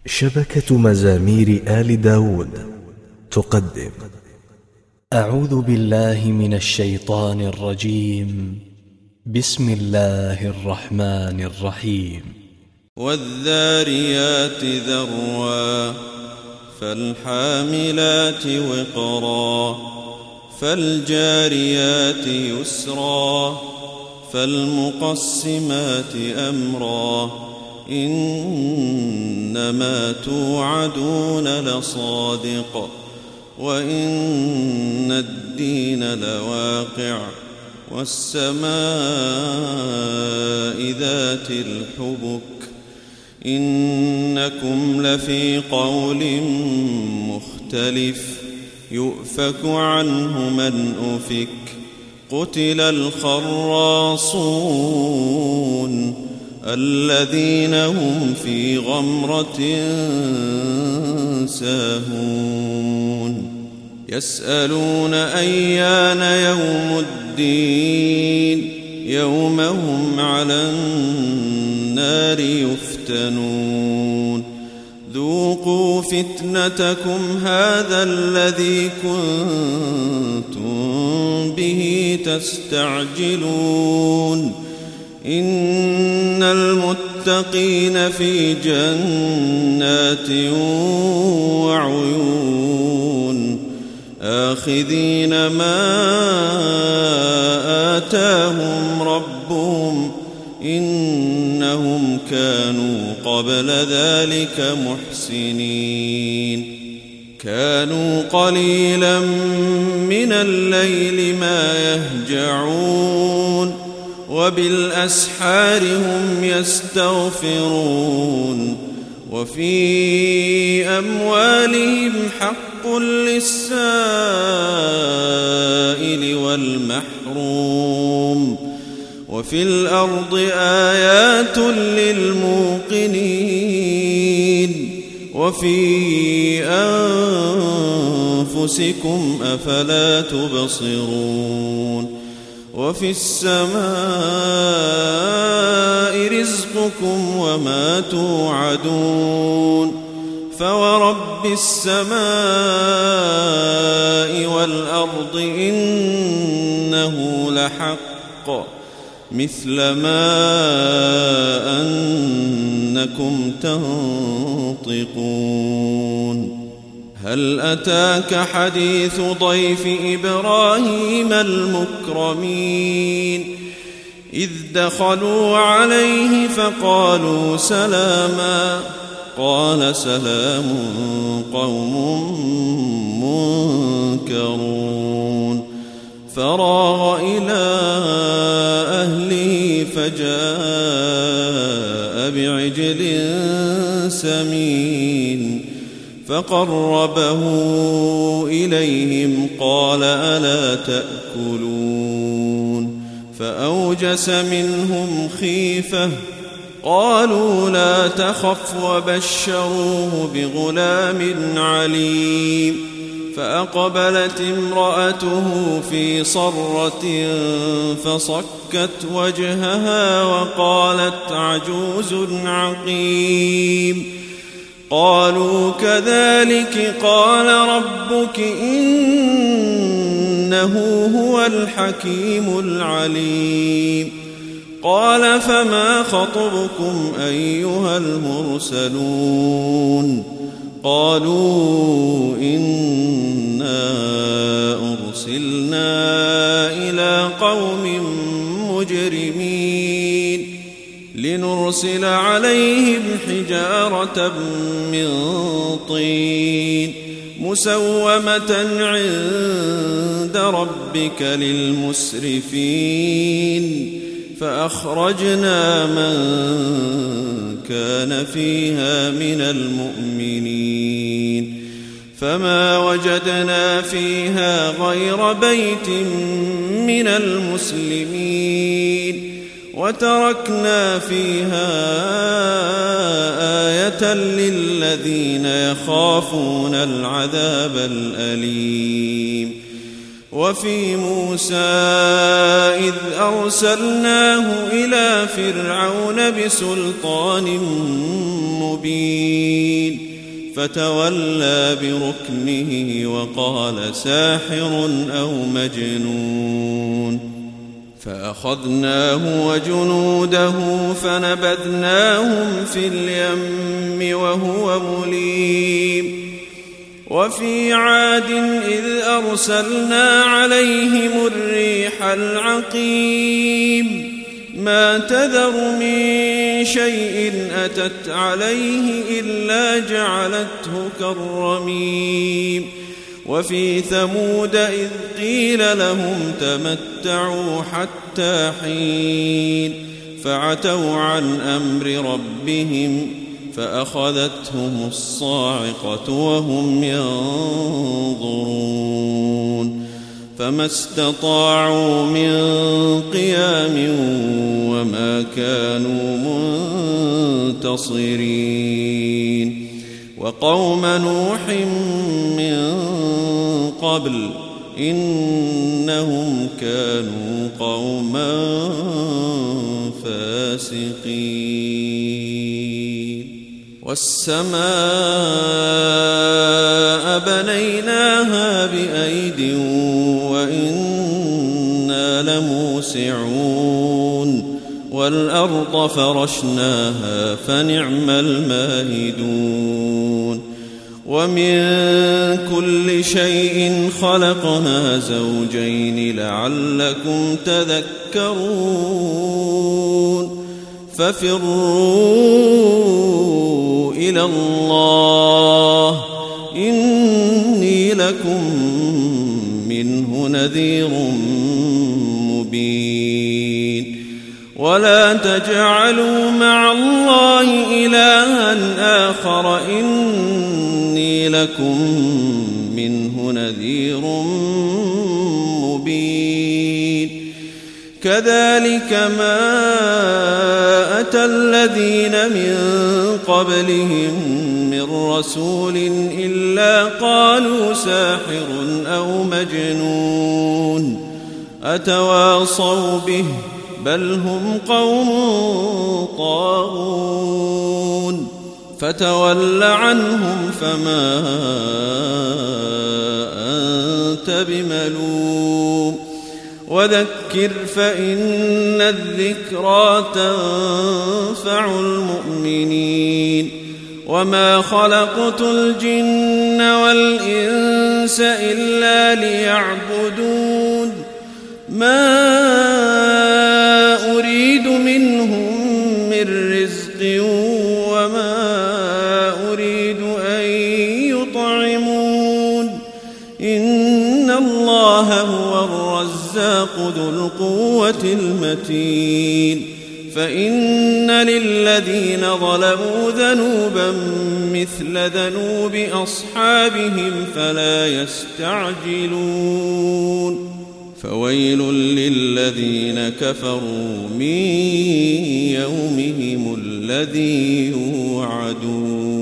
شبكة مزامير آل داود تقدم. أعوذ بالله من الشيطان الرجيم. بسم الله الرحمن الرحيم. والذاريات ذروا فالحاملات وقرا فالجاريات يسرا فالمقسمات أمرا إنما توعدون لصادق وإن الدين لواقع والسماء ذات الحبك إنكم لفي قول مختلف يؤفك عنه من أفك قتل الخراصون الذين هم في غمرة ساهون يسألون أيان يوم الدين يوم هم على النار يفتنون ذوقوا فتنتكم هذا الذي كنتم به تستعجلون إن المتقين في جنات وعيون آخذين ما آتاهم ربهم إنهم كانوا قبل ذلك محسنين كانوا قليلا من الليل ما يهجعون وبالأسحار هم يستغفرون وفي أموالهم حق للسائل والمحروم وفي الأرض آيات للموقنين وفي أنفسكم أفلا تبصرون وفي السماء رزقكم وما توعدون فورب السماء والأرض إنه لحق مثل ما أنكم تنطقون هل أتاك حديث ضيف إبراهيم المكرمين إذ دخلوا عليه فقالوا سلاما قال سلام قوم منكرون فراغ إلى أهله فجاء بعجل سمين فقربه إليهم قال ألا تأكلون فأوجس منهم خيفة قالوا لا تخف وبشروه بغلام عليم فأقبلت امرأته في صرة فصكت وجهها وقالت عجوز عقيم قالوا كذلك قال ربك إنه هو الحكيم العليم قال فما خطبكم أيها المرسلون قالوا إنا أرسلنا إلى قوم مجرمين لنرسل عليهم حجارة من طين مسومة عند ربك للمسرفين فأخرجنا من كان فيها من المؤمنين فما وجدنا فيها غير بيت من المسلمين وتركنا فيها آية للذين يخافون العذاب الأليم وفي موسى إذ أرسلناه إلى فرعون بسلطان مبين فتولى بركنه وقال ساحر أو مجنون فأخذناه وجنوده فنبذناهم في اليم وهو مليم وفي عاد إذ أرسلنا عليهم الريح العقيم ما تذر من شيء أتت عليه إلا جعلته كالرميم وفي ثمود إذ قيل لهم تمتعوا حتى حين فعتوا عن أمر ربهم فأخذتهم الصاعقة وهم ينظرون فما استطاعوا من قيام وما كانوا منتصرين وقوم نوح من قبل إنهم كانوا قوما فاسقين والسماء بنيناها بأيد وإنا لموسعون والأرض فرشناها فنعم الماهدون ومن كل شيء خلقنا زوجين لعلكم تذكرون ففروا إلى الله إني لكم منه نذير مبين ولا تجعلوا مع الله إلها آخر إني لكم منه نذير مبين كذلك ما أتى الذين من قبلهم من رسول إلا قالوا ساحر أو مجنون أتواصوا به بل هم قوم طاغون فتول عنهم فما أنت بملوم وذكر فإن الذكرى تنفع المؤمنين وما خلقت الجن والإنس إلا ليعبدون ما أريد منهم من رزق وما أريد أن يطعمون إن الله هو الرزاق ذو القوة المتين فإن للذين ظلموا ذنوبا مثل ذنوب أصحابهم فلا يستعجلون فويل للذين كفروا من يومهم الذي يوعدون